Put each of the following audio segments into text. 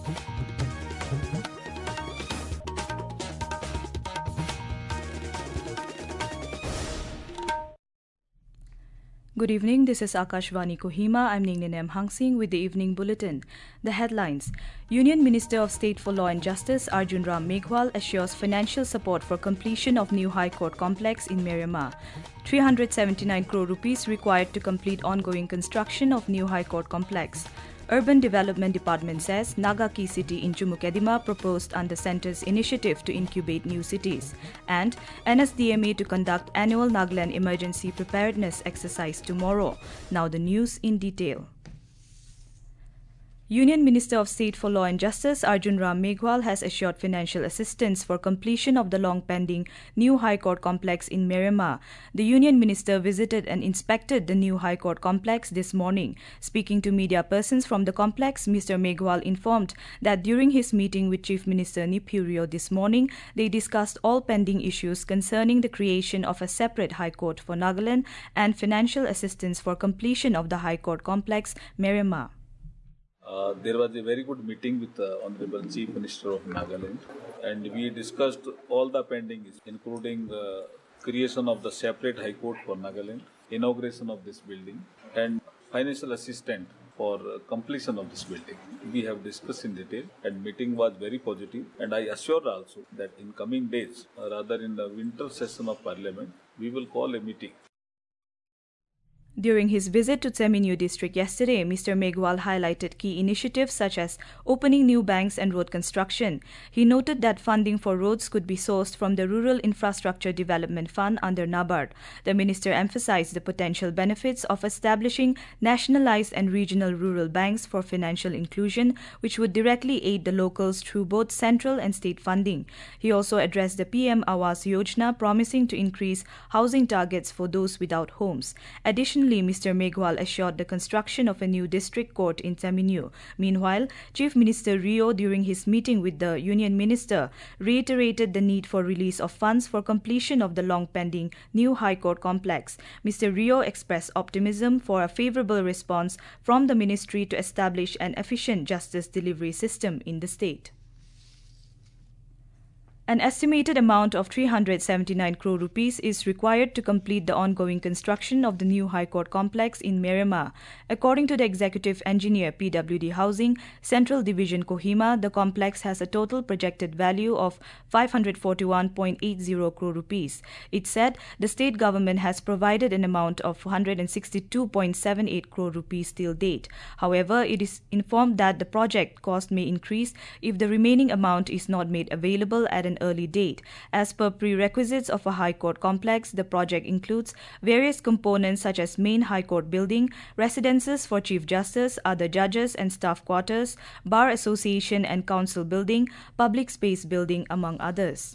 Good evening, this is Akashvani Kohima. I'm Ningninem Hangsing with the evening bulletin. The headlines. Union Minister of State for Law and Justice Arjun Ram Meghwal assures financial support for completion of new High Court complex in Myanmar. 379 crore rupees required to complete ongoing construction of new High Court complex. Urban Development Department says Naga Key City in Chumukedima proposed under Centre's initiative to incubate new cities. And NSDMA to conduct annual Nagaland Emergency Preparedness exercise tomorrow. Now the news in detail. Union Minister of State for Law and Justice Arjun Ram Meghwal has assured financial assistance for completion of the long-pending new High Court complex in Myanmar. The Union Minister visited and inspected the new High Court complex this morning. Speaking to media persons from the complex, Mr. Meghwal informed that during his meeting with Chief Minister Neiphiu Rio this morning, they discussed all pending issues concerning the creation of a separate High Court for Nagaland and financial assistance for completion of the High Court complex, Myanmar. There was a very good meeting with the Honorable Chief Minister of Nagaland, and we discussed all the pending issues, including the creation of the separate High Court for Nagaland, inauguration of this building, and financial assistance for completion of this building. We have discussed in detail, and meeting was very positive, and I assure also that in coming days, rather in the winter session of Parliament, we will call a meeting. During his visit to Seminyu district yesterday, Mr. Meghwal highlighted key initiatives such as opening new banks and road construction. He noted that funding for roads could be sourced from the Rural Infrastructure Development Fund under NABARD. The minister emphasized the potential benefits of establishing nationalized and regional rural banks for financial inclusion, which would directly aid the locals through both central and state funding. He also addressed the PM Awas Yojana, promising to increase housing targets for those without homes. Additionally, Mr. Meghwal assured the construction of a new district court in Seminyu. Meanwhile, Chief Minister Rio, during his meeting with the Union Minister, reiterated the need for release of funds for completion of the long-pending new High Court complex. Mr. Rio expressed optimism for a favorable response from the ministry to establish an efficient justice delivery system in the state. An estimated amount of 379 crore rupees is required to complete the ongoing construction of the new High Court complex in Myanmar. According to the executive engineer PWD Housing, Central Division Kohima, the complex has a total projected value of 541.80 crore rupees. It said the state government has provided an amount of 162.78 crore rupees till date. However, it is informed that the project cost may increase if the remaining amount is not made available at an early date. As per prerequisites of a High Court complex, the project includes various components such as main High Court building, residences for Chief Justice, other judges and staff quarters, Bar Association and Council building, public space building, among others.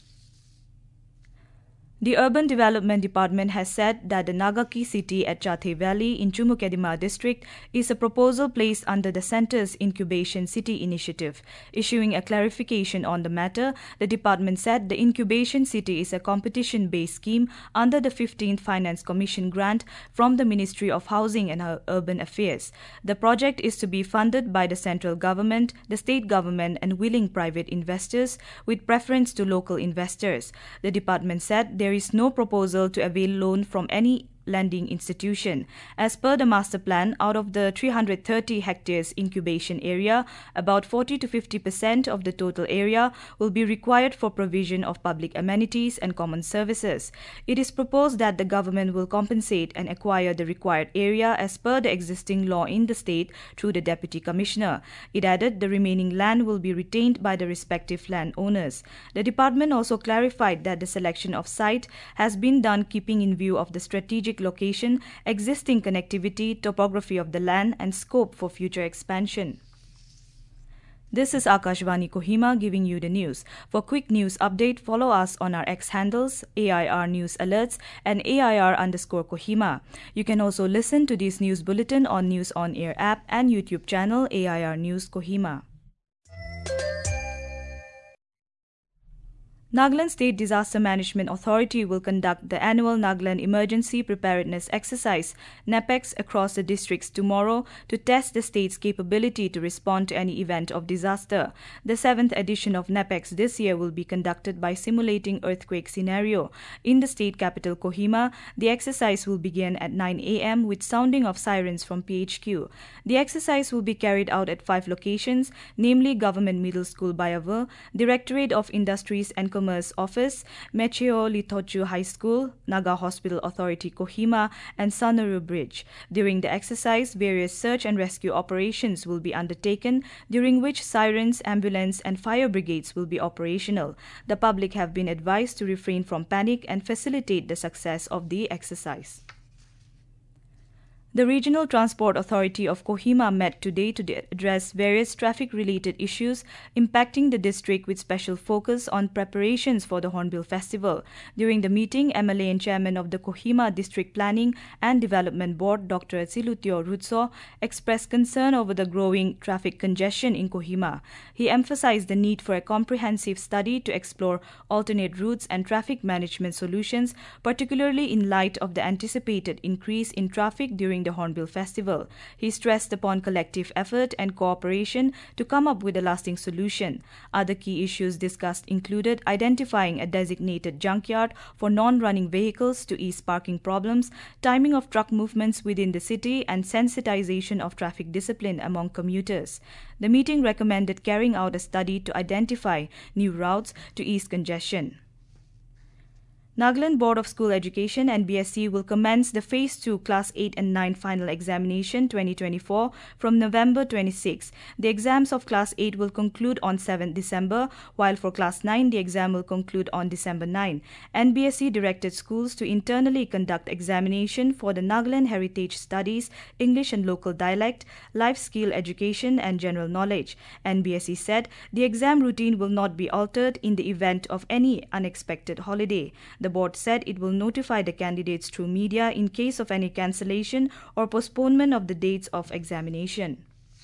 The Urban Development Department has said that the Naga Key City at Chathe Valley in Chumukedima district is a proposal placed under the Centre's Incubation City initiative. Issuing a clarification on the matter, the department said the Incubation City is a competition-based scheme under the 15th Finance Commission grant from the Ministry of Housing and Urban Affairs. The project is to be funded by the central government, the state government and willing private investors, with preference to local investors. The department said there is no proposal to avail loan from any lending institution. As per the master plan, out of the 330 hectares incubation area, about 40 to 50% of the total area will be required for provision of public amenities and common services. It is proposed that the government will compensate and acquire the required area as per the existing law in the state through the Deputy Commissioner. It added the remaining land will be retained by the respective landowners. The department also clarified that the selection of site has been done keeping in view of the strategic location, existing connectivity, topography of the land, and scope for future expansion. This is Akashvani Kohima giving you the news. For quick news update, follow us on our X handles, AIR News Alerts, and AIR_Kohima. You can also listen to this news bulletin on News On Air app and YouTube channel AIR News Kohima. Nagaland State Disaster Management Authority will conduct the annual Nagaland Emergency Preparedness Exercise (NEPEX) across the districts tomorrow to test the state's capability to respond to any event of disaster. The 7th edition of NEPEX this year will be conducted by simulating earthquake scenario. In the state capital Kohima, the exercise will begin at 9 a.m. with sounding of sirens from PHQ. The exercise will be carried out at 5 locations, namely Government Middle School Bayava, Directorate of Industries and Commerce Office, Mecheo Litochu High School, Naga Hospital Authority Kohima, and Sanaru Bridge. During the exercise, various search and rescue operations will be undertaken, during which sirens, ambulance, and fire brigades will be operational. The public have been advised to refrain from panic and facilitate the success of the exercise. The Regional Transport Authority of Kohima met today to address various traffic-related issues impacting the district with special focus on preparations for the Hornbill Festival. During the meeting, MLA and Chairman of the Kohima District Planning and Development Board, Dr. Silutio Rutso, expressed concern over the growing traffic congestion in Kohima. He emphasized the need for a comprehensive study to explore alternate routes and traffic management solutions, particularly in light of the anticipated increase in traffic during the Hornbill Festival. He stressed upon collective effort and cooperation to come up with a lasting solution. Other key issues discussed included identifying a designated junkyard for non-running vehicles to ease parking problems, timing of truck movements within the city, and sensitization of traffic discipline among commuters. The meeting recommended carrying out a study to identify new routes to ease congestion. Nagaland Board of School Education (NBSE) will commence the Phase 2 Class 8 and 9 Final Examination 2024 from November 26. The exams of Class 8 will conclude on 7 December, while for Class 9 the exam will conclude on December 9. NBSE directed schools to internally conduct examination for the Nagaland Heritage Studies, English and Local Dialect, Life Skill Education and General Knowledge. NBSE said the exam routine will not be altered in the event of any unexpected holiday. The board said it will notify the candidates through media in case of any cancellation or postponement of the dates of examination.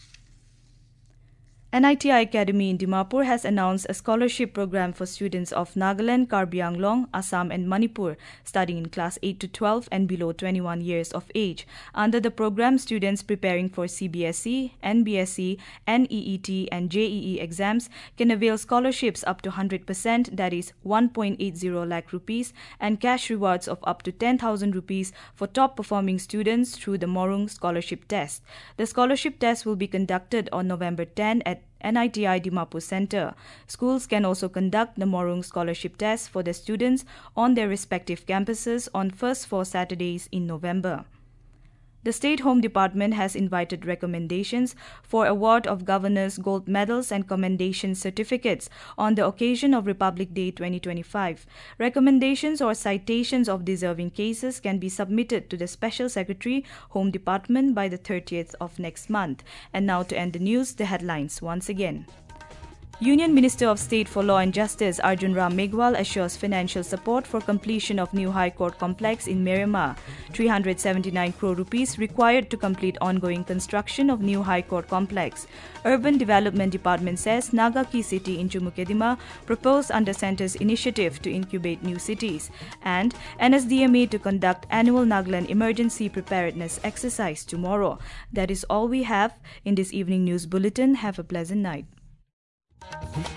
NITI Academy in Dimapur has announced a scholarship program for students of Nagaland, Karbi Anglong, Assam and Manipur studying in class 8 to 12 and below 21 years of age. Under the program, students preparing for CBSE, NBSE, NEET and JEE exams can avail scholarships up to 100%, that is 1.80 lakh rupees, and cash rewards of up to 10,000 rupees for top performing students through the Morung Scholarship Test. The scholarship test will be conducted on November 10 at NITI Dimapur Center. Schools can also conduct the Morung Scholarship Test for the students on their respective campuses on first 4 Saturdays in November. The State Home Department has invited recommendations for award of Governor's Gold Medals and Commendation Certificates on the occasion of Republic Day 2025. Recommendations or citations of deserving cases can be submitted to the Special Secretary, Home Department by the 30th of next month. And now to end the news, the headlines once again. Union Minister of State for Law and Justice Arjun Ram Meghwal assures financial support for completion of new High Court complex in Myanmar. 379 crore rupees required to complete ongoing construction of new High Court complex. Urban Development Department says Naga Ki City in Chumukedima proposed under Centre's initiative to incubate new cities. And NSDMA to conduct annual Nagaland Emergency Preparedness Exercise tomorrow. That is all we have in this evening news bulletin. Have a pleasant night.